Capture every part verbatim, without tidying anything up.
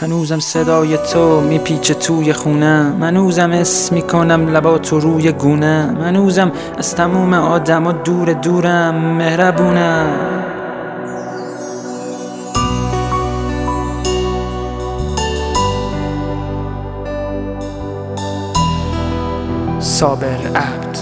هنوزم صدای تو میپیچه توی خونم، هنوزم اسم میکنم لباتو روی گونم، هنوزم از تموم آدم ها دور دورم مهربونم. صابر عبد.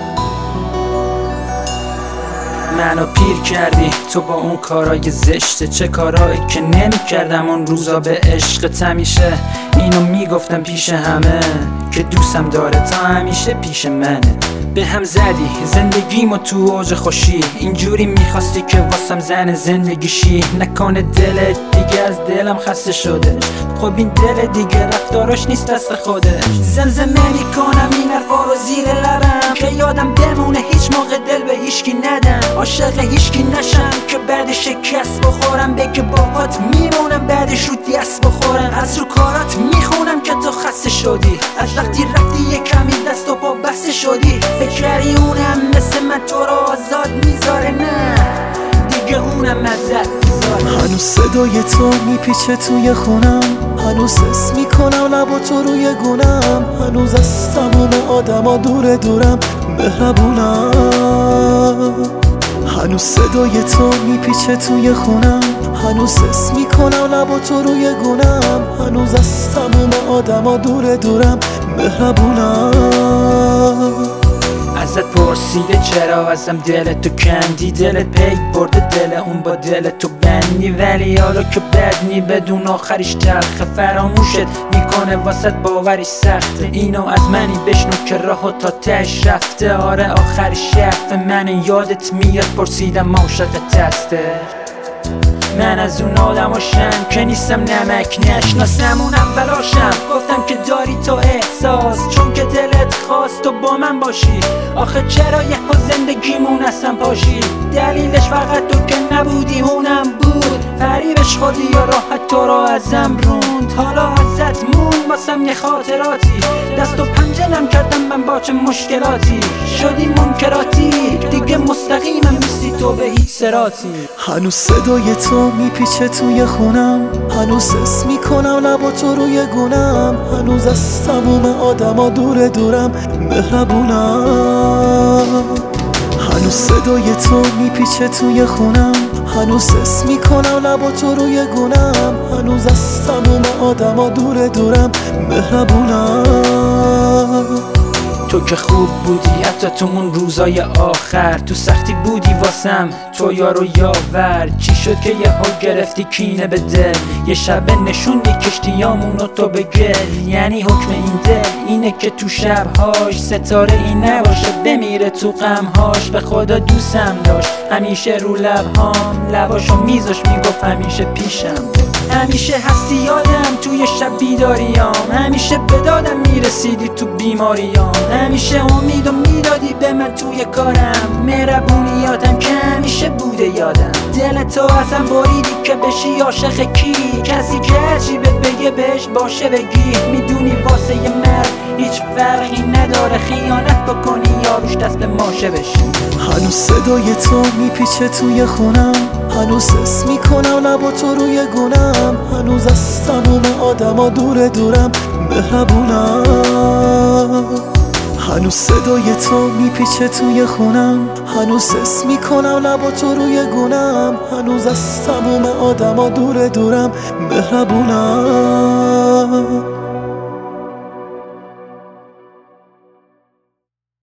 منو پیر کردی تو با اون کارای زشته، چه کارایی که نمی کردم اون روزا به عشقت. همیشه اینو میگفتم پیش همه که دوستم داره، تا همیشه پیش منه. به هم زدی زندگیمو تو اوج خوشی، اینجوری میخواستی که واسم زن زندگیشی. نکنه دلت دیگه از دلم خسته شده، خب این دل دیگه رفتاراش نیست دست خوده. زمزمه میکنم این حرفا رو زیر لبم که یادم بمونه هیچ موقع دل به هیچکی ندم، عاشق هیچکی نشم که بعد شکست بخورم. بگه باهات میمونم بعدش رو دست بخورم، از رو کارات میخونم که تو خسته شدی، از وقتی رفتی یه کمی دست و پا بسته شدی. فکری اونم مثل من تو رو آزاد میذاره، نه دیگه اونم ازت میذاره. هنوز صدای تو میپیچه توی خونم، هنوز حس میکنم لبا تو روی گونم، هنوز از تموم آدما دور دورم مهربونم. هنوز صدای تو میپیچه توی خونم، هنوز حس میکنم لبا تو روی گونم، هنوز از تموم آدما دور دورم مهربونم. ازت پرسیده چرا ازم دلتو کندی، دلت پی برده دل اون با دلتو بندی، ولی حالا که بدنی بدون آخریش تلخه. فراموشت میکنه واسط باوری سخته، اینو از منی بشنو که راهو تا تهش رفته. آره آخریش شرف من، یادت میاد پرسیدم عاشقت هسته. من از اون آدماشم که نیستم نمک نشناسم اون اولاشم، گفتم که داری تو احساس چون که دلت خواست تو با من باشی. آخه چرا یه ها زندگیمون اصلا پاشی، دلیلش فقط تو که نبودی اونم بود. فریبش خودی یا راحت تو را ازم روند، حالا ازت مون واسم یه خاطراتی. دست و پنجه نم کردم من با چه مشکلاتی، شدی منکراتی دیگه مستقیمم نیستی تو به هیچ سراتی. هنوز صدای تو میپیچه توی خونم، هنوز حس میکنم لبا تو روی گونم، هنوز از تموم آدما دور دورم مهربونم. هنوز صدای تو میپیچه توی خونم، هنوز حس میکنم لبا تو روی گونم، هنوز از تموم آدما دور دورم مهربونم. تو که خوب بودی حتی تو اون روزای آخر، تو سختی بودی واسم تو یارو یاور. چی شد که یه ها گرفتی کینه به دل، یه شبه نشوندی کشتیامونو تو به گل. یعنی حکم این دل اینه که تو شبهاش ستاره ای نباشه بمیره تو غمهاش. به خدا دوستم داشت همیشه رو لبهام، لباشو میذاش میگفت همیشه پیشم، همیشه هستی یادم توی شب بیداریام، همیشه به دادم میرسیدی تو بیماریام، همیشه امیدو میدادی به من توی کارم. مهربونیاتم که همیشه بوده یادم، دل تو ازم بریدی که بشی عاشق کی، کسی که هرچی بهت بگه بهش باشه بگی. میدونی واسه یه مرد هیچ فرقی نداره خیانت بکنی یا روش دست به ماشه بشی. هنوز صدای تو میپیچه توی خونم، هنوز حس میکنم لبا تو روی گونم، هنوز از تموم آدما دور دورم مهربونم. هنوز صدای تو میپیچه توی خونم، هنوز حس میکنم لبا تو روی گونم، هنوز از تموم آدما دور دورم مهربونم.